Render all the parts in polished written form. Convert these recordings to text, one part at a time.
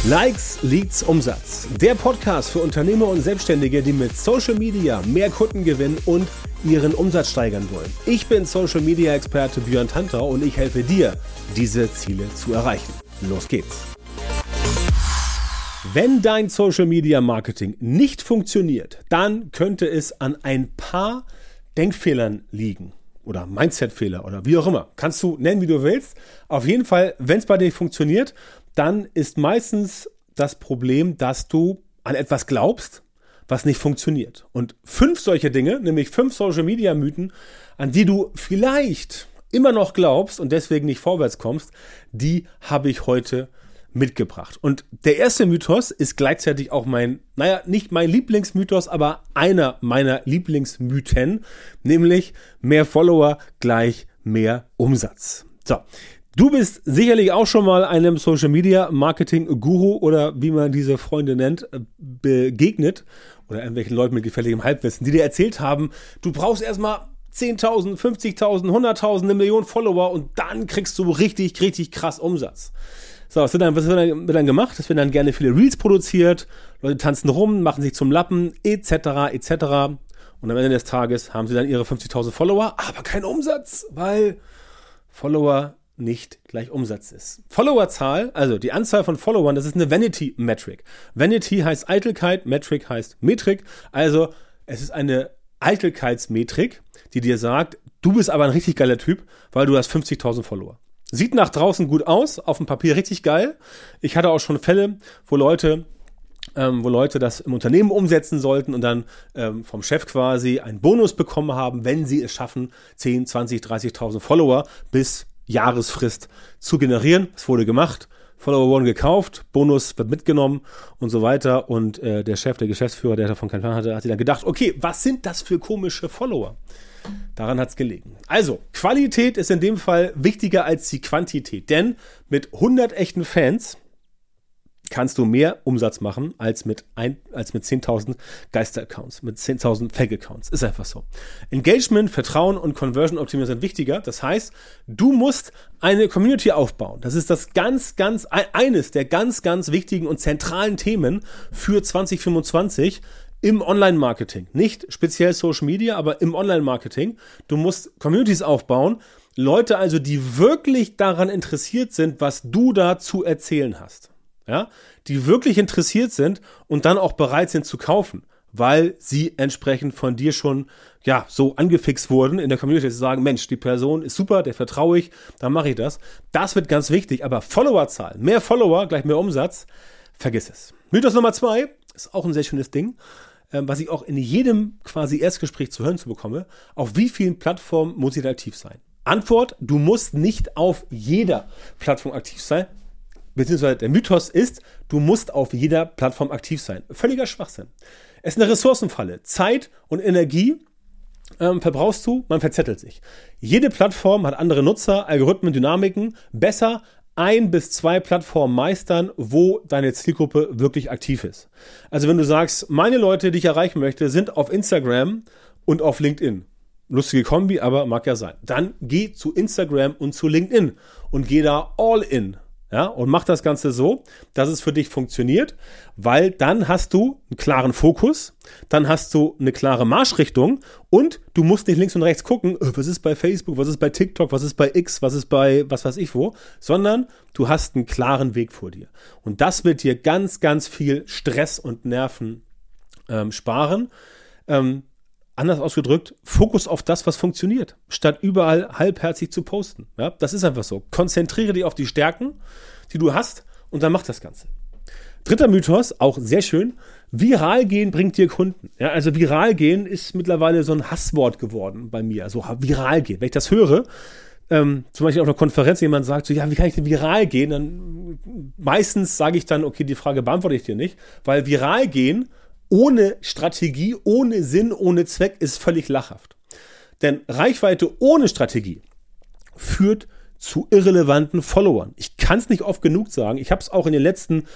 Likes, Leads, Umsatz. Der Podcast für Unternehmer und Selbstständige, die mit Social Media mehr Kunden gewinnen und ihren Umsatz steigern wollen. Ich bin Social Media Experte Björn Tantau und ich helfe dir, diese Ziele zu erreichen. Los geht's! Wenn dein Social Media Marketing nicht funktioniert, dann könnte es an ein paar Denkfehlern liegen. Oder Mindset-Fehler oder wie auch immer. Kannst du nennen, wie du willst. Auf jeden Fall, wenn es bei dir funktioniert, dann ist meistens das Problem, dass du an etwas glaubst, was nicht funktioniert. Und 5 solche Dinge, nämlich 5 Social-Media-Mythen, an die du vielleicht immer noch glaubst und deswegen nicht vorwärts kommst, die habe ich heute mitgebracht. Und der erste Mythos ist gleichzeitig auch nicht mein Lieblingsmythos, aber einer meiner Lieblingsmythen, nämlich mehr Follower gleich mehr Umsatz. So, du bist sicherlich auch schon mal einem Social Media Marketing Guru oder wie man diese Freunde nennt, begegnet oder irgendwelchen Leuten mit gefährlichem Halbwissen, die dir erzählt haben, du brauchst erstmal 10.000, 50.000, 100.000, 1 Million Follower und dann kriegst du richtig krass Umsatz. So, was wird dann gemacht? Es werden dann gerne viele Reels produziert, Leute tanzen rum, machen sich zum Lappen, etc. Und am Ende des Tages haben sie dann ihre 50.000 Follower, aber keinen Umsatz, weil Follower nicht gleich Umsatz ist. Followerzahl, also die Anzahl von Followern, das ist eine Vanity-Metric. Vanity heißt Eitelkeit, Metric heißt Metrik, also es ist eine Eitelkeitsmetrik, die dir sagt, du bist aber ein richtig geiler Typ, weil du hast 50.000 Follower. Sieht nach draußen gut aus, auf dem Papier richtig geil. Ich hatte auch schon Fälle, wo Leute das im Unternehmen umsetzen sollten und dann vom Chef quasi einen Bonus bekommen haben, wenn sie es schaffen, 10, 20, 30.000 Follower bis Jahresfrist zu generieren. Es wurde gemacht, Follower wurden gekauft, Bonus wird mitgenommen und so weiter. Und der Chef, der Geschäftsführer, der davon keinen Plan hatte, hat sich dann gedacht, okay, was sind das für komische Follower? Daran hat es gelegen. Also, Qualität ist in dem Fall wichtiger als die Quantität, denn mit 100 echten Fans kannst du mehr Umsatz machen als mit 10.000 Geister-Accounts, mit 10.000 Fake-Accounts. Ist einfach so. Engagement, Vertrauen und Conversion-Optimierung sind wichtiger. Das heißt, du musst eine Community aufbauen. Das ist eines der ganz wichtigen und zentralen Themen für 2025 im Online-Marketing. Nicht speziell Social Media, aber im Online-Marketing. Du musst Communities aufbauen. Leute also, die wirklich daran interessiert sind, was du da zu erzählen hast. Ja, die wirklich interessiert sind und dann auch bereit sind zu kaufen, weil sie entsprechend von dir schon so angefixt wurden in der Community, zu sagen, Mensch, die Person ist super, der vertraue ich, dann mache ich das. Das wird ganz wichtig, aber Followerzahl, mehr Follower gleich mehr Umsatz, vergiss es. Mythos Nummer 2 ist auch ein sehr schönes Ding, was ich auch in jedem quasi Erstgespräch zu hören bekomme. Auf wie vielen Plattformen muss ich da aktiv sein? Antwort, du musst nicht auf jeder Plattform aktiv sein. Beziehungsweise der Mythos ist, du musst auf jeder Plattform aktiv sein. Völliger Schwachsinn. Es ist eine Ressourcenfalle. Zeit und Energie verbrauchst du, man verzettelt sich. Jede Plattform hat andere Nutzer, Algorithmen, Dynamiken. Besser 1 bis 2 Plattformen meistern, wo deine Zielgruppe wirklich aktiv ist. Also wenn du sagst, meine Leute, die ich erreichen möchte, sind auf Instagram und auf LinkedIn. Lustige Kombi, aber mag ja sein. Dann geh zu Instagram und zu LinkedIn und geh da all in. Ja, und mach das Ganze so, dass es für dich funktioniert, weil dann hast du einen klaren Fokus, dann hast du eine klare Marschrichtung und du musst nicht links und rechts gucken, was ist bei Facebook, was ist bei TikTok, was ist bei X, was ist bei was weiß ich wo, sondern du hast einen klaren Weg vor dir. Und das wird dir ganz viel Stress und Nerven sparen. Anders ausgedrückt, Fokus auf das, was funktioniert, statt überall halbherzig zu posten. Ja, das ist einfach so. Konzentriere dich auf die Stärken, die du hast und dann mach das Ganze. Dritter Mythos, auch sehr schön, viral gehen bringt dir Kunden. Ja, also viral gehen ist mittlerweile so ein Hasswort geworden bei mir. Also viral gehen. Wenn ich das höre, zum Beispiel auf einer Konferenz, jemand sagt so, ja, wie kann ich denn viral gehen? Dann meistens sage ich dann, okay, die Frage beantworte ich dir nicht, weil viral gehen ohne Strategie, ohne Sinn, ohne Zweck ist völlig lachhaft. Denn Reichweite ohne Strategie führt zu irrelevanten Followern. Ich kann es nicht oft genug sagen. Ich habe es auch in den letzten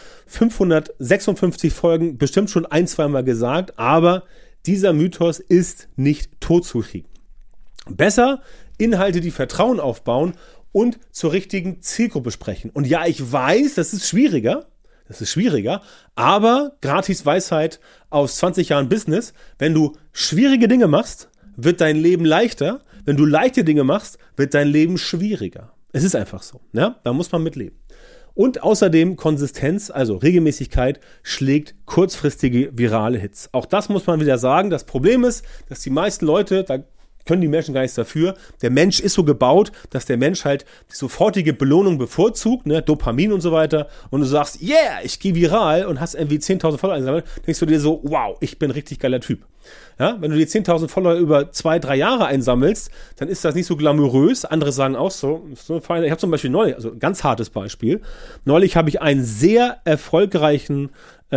556 Folgen bestimmt schon 1-2 Mal gesagt, aber dieser Mythos ist nicht totzukriegen. Besser Inhalte, die Vertrauen aufbauen und zur richtigen Zielgruppe sprechen. Und ja, ich weiß, das ist schwieriger. Das ist schwieriger, aber gratis Weisheit aus 20 Jahren Business, wenn du schwierige Dinge machst, wird dein Leben leichter. Wenn du leichte Dinge machst, wird dein Leben schwieriger. Es ist einfach so. Ja? Da muss man mitleben. Und außerdem Konsistenz, also Regelmäßigkeit, schlägt kurzfristige virale Hits. Auch das muss man wieder sagen. Das Problem ist, dass die meisten Leute, da können die Menschen gar nichts dafür. Der Mensch ist so gebaut, dass der Mensch halt die sofortige Belohnung bevorzugt, ne, Dopamin und so weiter. Und du sagst, yeah, ich gehe viral und hast irgendwie 10.000 Follower eingesammelt, denkst du dir so, wow, ich bin ein richtig geiler Typ. Ja, wenn du die 10.000 Follower über 2-3 Jahre einsammelst, dann ist das nicht so glamourös. Andere sagen auch so ich habe zum Beispiel neulich, also ein ganz hartes Beispiel, neulich habe ich einen sehr erfolgreichen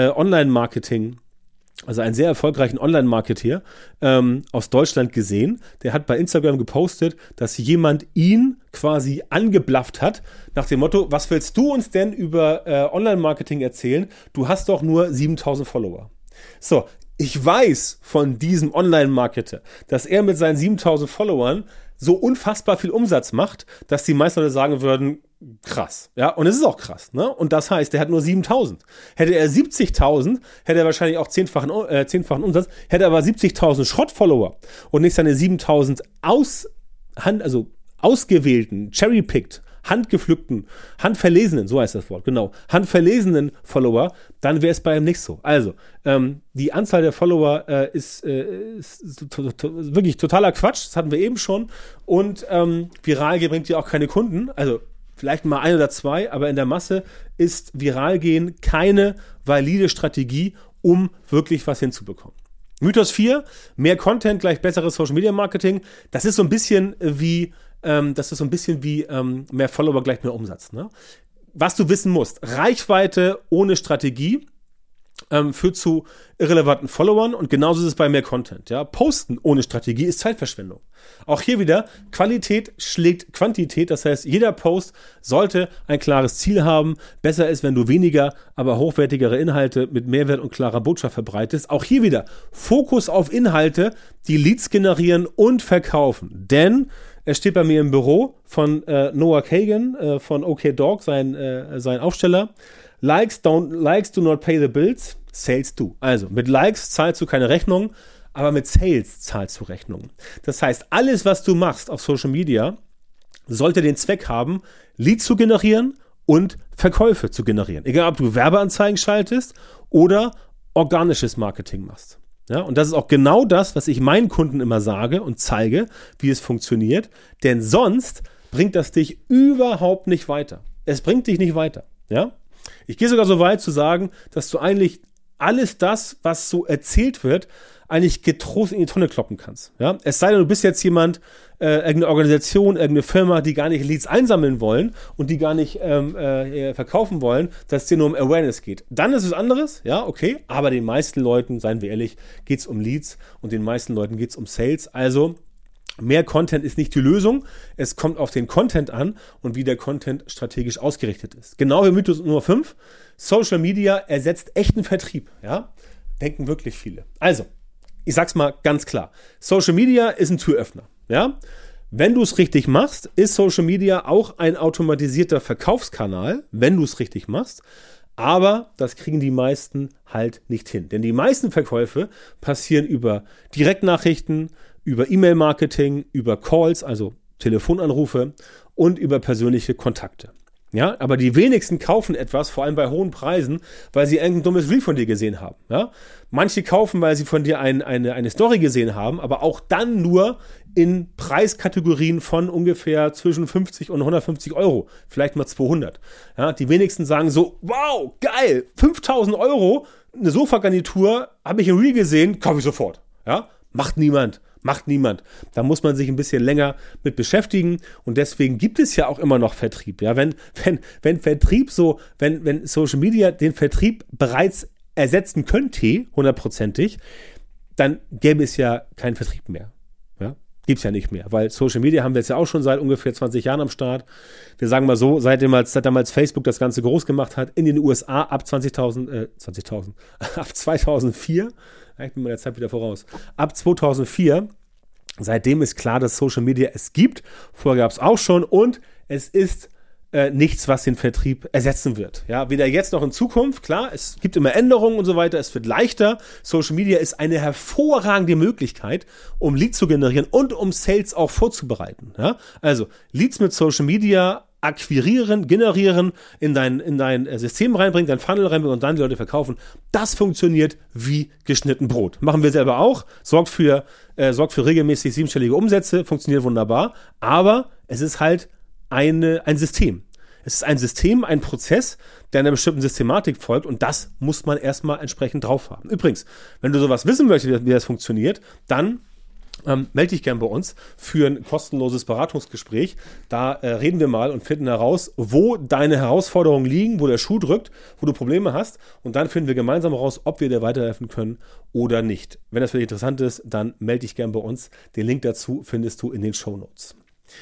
Online-Marketer aus Deutschland gesehen. Der hat bei Instagram gepostet, dass jemand ihn quasi angeblafft hat, nach dem Motto, was willst du uns denn über Online-Marketing erzählen? Du hast doch nur 7.000 Follower. So, ich weiß von diesem Online-Marketer, dass er mit seinen 7.000 Followern so unfassbar viel Umsatz macht, dass die meisten Leute sagen würden, krass. Ja, und es ist auch krass, ne? Und das heißt, der hat nur 7.000. Hätte er 70.000, hätte er wahrscheinlich auch 10-fachen Umsatz, hätte aber 70.000 Schrott-Follower und nicht seine 7.000 ausgewählten, cherry-picked, handgepflückten, handverlesenen, so heißt das Wort, genau, handverlesenen Follower, dann wäre es bei ihm nicht so. Also, die Anzahl der Follower ist wirklich totaler Quatsch, das hatten wir eben schon. Und viral bringt ja auch keine Kunden, also vielleicht mal 1 oder 2, aber in der Masse ist viral gehen keine valide Strategie, um wirklich was hinzubekommen. Mythos 4, mehr Content gleich besseres Social Media Marketing. Das ist so ein bisschen wie mehr Follower gleich mehr Umsatz. Ne? Was du wissen musst, Reichweite ohne Strategie führt zu irrelevanten Followern und genauso ist es bei mehr Content. Ja? Posten ohne Strategie ist Zeitverschwendung. Auch hier wieder, Qualität schlägt Quantität, das heißt, jeder Post sollte ein klares Ziel haben. Besser ist, wenn du weniger, aber hochwertigere Inhalte mit Mehrwert und klarer Botschaft verbreitest. Auch hier wieder, Fokus auf Inhalte, die Leads generieren und verkaufen. Denn es steht bei mir im Büro von Noah Kagan von OKDog, sein Aufsteller. Likes do not pay the bills, Sales do. Also mit Likes zahlst du keine Rechnung, aber mit Sales zahlst du Rechnungen. Das heißt, alles, was du machst auf Social Media, sollte den Zweck haben, Leads zu generieren und Verkäufe zu generieren. Egal, ob du Werbeanzeigen schaltest oder organisches Marketing machst. Ja, und das ist auch genau das, was ich meinen Kunden immer sage und zeige, wie es funktioniert. Denn sonst bringt das dich überhaupt nicht weiter. Es bringt dich nicht weiter. Ja? Ich gehe sogar so weit zu sagen, dass du eigentlich alles das, was so erzählt wird, eigentlich getrost in die Tonne kloppen kannst. Ja? Es sei denn, du bist jetzt jemand, irgendeine Organisation, irgendeine Firma, die gar nicht Leads einsammeln wollen und die gar nicht verkaufen wollen, dass es dir nur um Awareness geht. Dann ist es anderes, ja, okay, aber den meisten Leuten, seien wir ehrlich, geht es um Leads und den meisten Leuten geht es um Sales. Also mehr Content ist nicht die Lösung. Es kommt auf den Content an und wie der Content strategisch ausgerichtet ist. Genau wie Mythos Nummer 5. Social Media ersetzt echten Vertrieb. Ja? Denken wirklich viele. Also, ich sag's mal ganz klar. Social Media ist ein Türöffner. Ja? Wenn du es richtig machst, ist Social Media auch ein automatisierter Verkaufskanal, wenn du es richtig machst. Aber das kriegen die meisten halt nicht hin. Denn die meisten Verkäufe passieren über Direktnachrichten, über E-Mail-Marketing, über Calls, also Telefonanrufe und über persönliche Kontakte. Ja, aber die wenigsten kaufen etwas, vor allem bei hohen Preisen, weil sie irgendein dummes Reel von dir gesehen haben. Ja? Manche kaufen, weil sie von dir eine Story gesehen haben, aber auch dann nur in Preiskategorien von ungefähr zwischen 50 und 150 Euro, vielleicht mal 200. Ja? Die wenigsten sagen so, wow, geil, 5.000 Euro, eine Sofagarnitur, habe ich im Reel gesehen, kaufe ich sofort. Ja? Macht niemand. Da muss man sich ein bisschen länger mit beschäftigen und deswegen gibt es ja auch immer noch Vertrieb. Ja, wenn Social Media den Vertrieb bereits ersetzen könnte, 100%, dann gäbe es ja keinen Vertrieb mehr. Ja, gibt es ja nicht mehr, weil Social Media haben wir jetzt ja auch schon seit ungefähr 20 Jahren am Start. Wir sagen mal so, seit damals Facebook das Ganze groß gemacht hat, in den USA ab 2004, ich bin meiner Zeit wieder voraus. Ab 2004, seitdem ist klar, dass Social Media es gibt. Vorher gab es auch schon und es ist nichts, was den Vertrieb ersetzen wird. Ja, weder jetzt noch in Zukunft. Klar, es gibt immer Änderungen und so weiter. Es wird leichter. Social Media ist eine hervorragende Möglichkeit, um Leads zu generieren und um Sales auch vorzubereiten. Ja, also Leads mit Social Media akquirieren, generieren, in dein System reinbringen, dein Funnel reinbringen und dann die Leute verkaufen. Das funktioniert wie geschnitten Brot. Machen wir selber auch. Sorgt für regelmäßig 7-stellige Umsätze. Funktioniert wunderbar. Aber es ist halt ein System. Es ist ein System, ein Prozess, der einer bestimmten Systematik folgt und das muss man erstmal entsprechend drauf haben. Übrigens, wenn du sowas wissen möchtest, wie das funktioniert, dann melde dich gern bei uns für ein kostenloses Beratungsgespräch. Da reden wir mal und finden heraus, wo deine Herausforderungen liegen, wo der Schuh drückt, wo du Probleme hast und dann finden wir gemeinsam heraus, ob wir dir weiterhelfen können oder nicht. Wenn das für dich interessant ist, dann melde dich gern bei uns. Den Link dazu findest du in den Shownotes.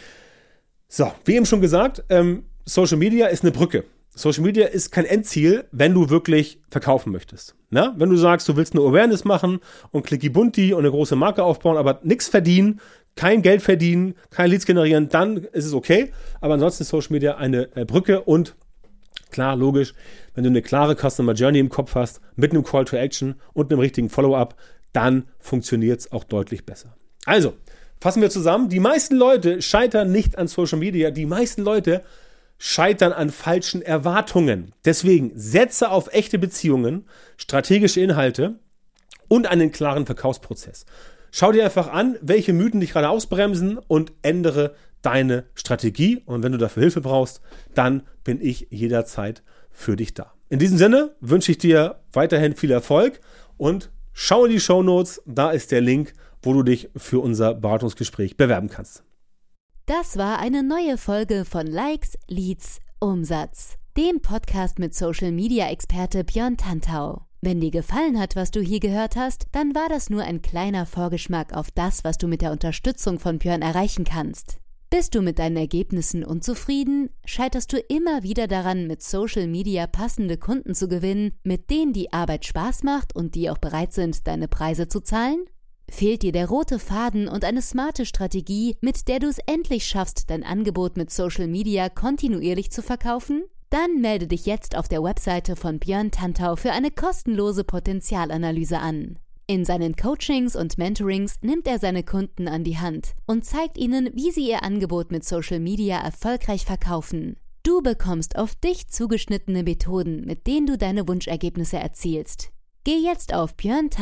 So, wie eben schon gesagt, Social Media ist eine Brücke. Social Media ist kein Endziel, wenn du wirklich verkaufen möchtest. Na? Wenn du sagst, du willst eine Awareness machen und Clicky Bunti und eine große Marke aufbauen, aber nichts verdienen, kein Geld verdienen, kein Leads generieren, dann ist es okay. Aber ansonsten ist Social Media eine Brücke und klar, logisch, wenn du eine klare Customer Journey im Kopf hast, mit einem Call to Action und einem richtigen Follow-up, dann funktioniert es auch deutlich besser. Also, fassen wir zusammen, die meisten Leute scheitern nicht an Social Media, die meisten Leute scheitern an falschen Erwartungen. Deswegen setze auf echte Beziehungen, strategische Inhalte und einen klaren Verkaufsprozess. Schau dir einfach an, welche Mythen dich gerade ausbremsen und ändere deine Strategie. Und wenn du dafür Hilfe brauchst, dann bin ich jederzeit für dich da. In diesem Sinne wünsche ich dir weiterhin viel Erfolg und schau in die Shownotes, da ist der Link, wo du dich für unser Beratungsgespräch bewerben kannst. Das war eine neue Folge von Likes, Leads, Umsatz, dem Podcast mit Social-Media-Experte Björn Tantau. Wenn dir gefallen hat, was du hier gehört hast, dann war das nur ein kleiner Vorgeschmack auf das, was du mit der Unterstützung von Björn erreichen kannst. Bist du mit deinen Ergebnissen unzufrieden? Scheiterst du immer wieder daran, mit Social Media passende Kunden zu gewinnen, mit denen die Arbeit Spaß macht und die auch bereit sind, deine Preise zu zahlen? Fehlt dir der rote Faden und eine smarte Strategie, mit der du es endlich schaffst, dein Angebot mit Social Media kontinuierlich zu verkaufen? Dann melde dich jetzt auf der Webseite von Björn Tantau für eine kostenlose Potenzialanalyse an. In seinen Coachings und Mentorings nimmt er seine Kunden an die Hand und zeigt ihnen, wie sie ihr Angebot mit Social Media erfolgreich verkaufen. Du bekommst auf dich zugeschnittene Methoden, mit denen du deine Wunschergebnisse erzielst. Geh jetzt auf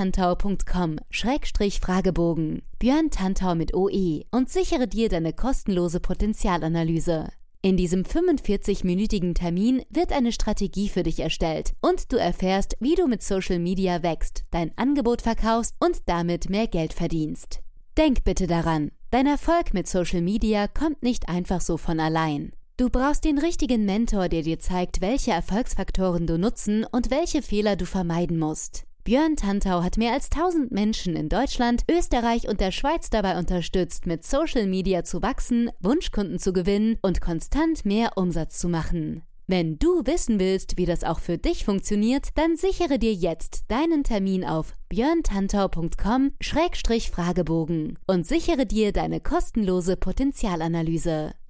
björntantau.com/Fragebogen, Björn Tantau mit OE und sichere dir deine kostenlose Potenzialanalyse. In diesem 45-minütigen Termin wird eine Strategie für dich erstellt und du erfährst, wie du mit Social Media wächst, dein Angebot verkaufst und damit mehr Geld verdienst. Denk bitte daran, dein Erfolg mit Social Media kommt nicht einfach so von allein. Du brauchst den richtigen Mentor, der dir zeigt, welche Erfolgsfaktoren du nutzen und welche Fehler du vermeiden musst. Björn Tantau hat mehr als 1000 Menschen in Deutschland, Österreich und der Schweiz dabei unterstützt, mit Social Media zu wachsen, Wunschkunden zu gewinnen und konstant mehr Umsatz zu machen. Wenn du wissen willst, wie das auch für dich funktioniert, dann sichere dir jetzt deinen Termin auf björntantau.com/Fragebogen und sichere dir deine kostenlose Potenzialanalyse.